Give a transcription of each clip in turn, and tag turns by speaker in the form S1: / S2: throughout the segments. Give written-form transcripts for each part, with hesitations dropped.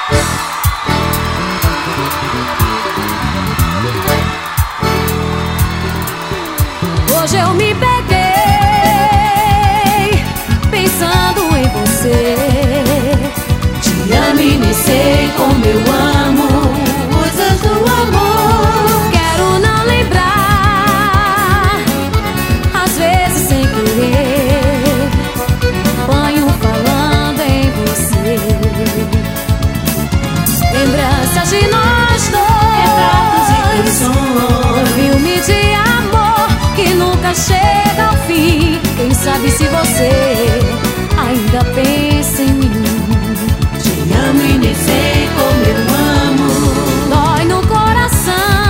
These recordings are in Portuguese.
S1: Hoje eu me peguei pensando em você. Te amo e nem sei como eu amo coisas do amor. Quero não lembrar, às vezes sem querer, banho falando em você. Lembranças de nós dois, retratos e canções, filme de amor que nunca chega ao fim. Quem sabe se você ainda pensa em mim. Te amo e nem sei como eu amo. Dói no coração,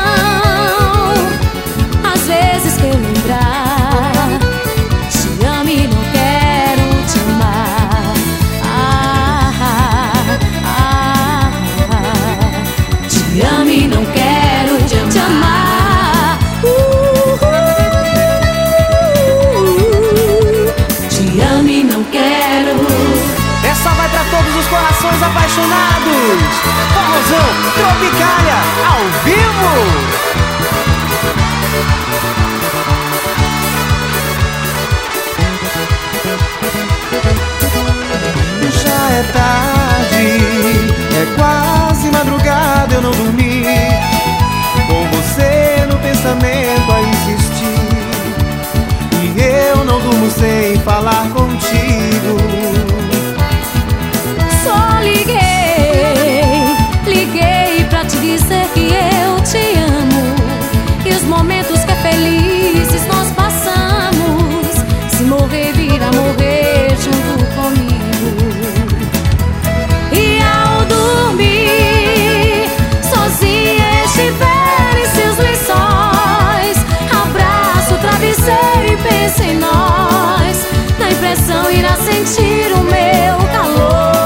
S1: às vezes que eu lembrar. Te amo e não quero te amar. Te amo e não quero te amar. Te amo e não quero.
S2: Essa vai pra todos os corações apaixonados. Forrozão Tropicália ao vivo. Já é tarde, é quase madrugada, eu não dormi. Com você no pensamento a insistir, e eu não durmo sem falar contigo.
S1: Só liguei pra te dizer que eu te amo. E os momentos que felizes nós passamos, se morrer virá morrer junto comigo. E ao dormir, sozinha estiver em seus lençóis, abraço o travesseiro e penso em nós. Na impressão irá sentir o meu calor.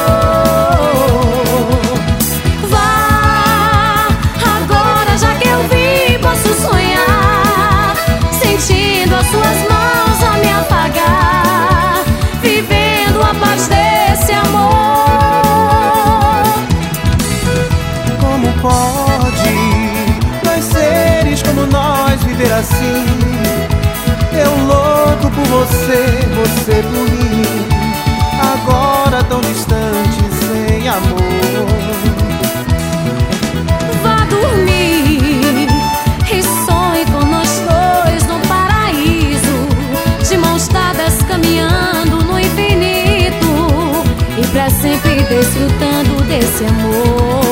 S1: Vá, agora já que eu vi, posso sonhar, sentindo as suas mãos a me afagar, vivendo a paz desse amor.
S2: Como pode dois seres como nós viver assim? Eu louco por você, você por mim, agora tão distante, sem amor.
S1: Vá dormir e sonhe com nós dois no paraíso, de mãos dadas caminhando no infinito, e pra sempre desfrutando desse amor.